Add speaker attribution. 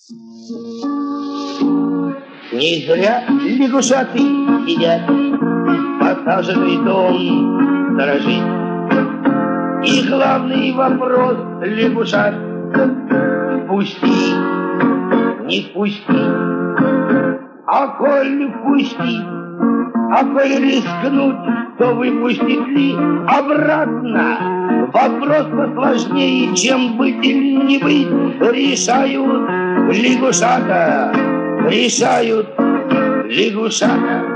Speaker 1: Не зря лягушаты сидят, посаженный дом дрожит. И главный вопрос лягушат: впусти, не впусти. А коль впусти, а коль рискнут, то выпустит ли обратно? Вопрос посложнее, чем быть или не быть, решают лягушата, решают лягушата.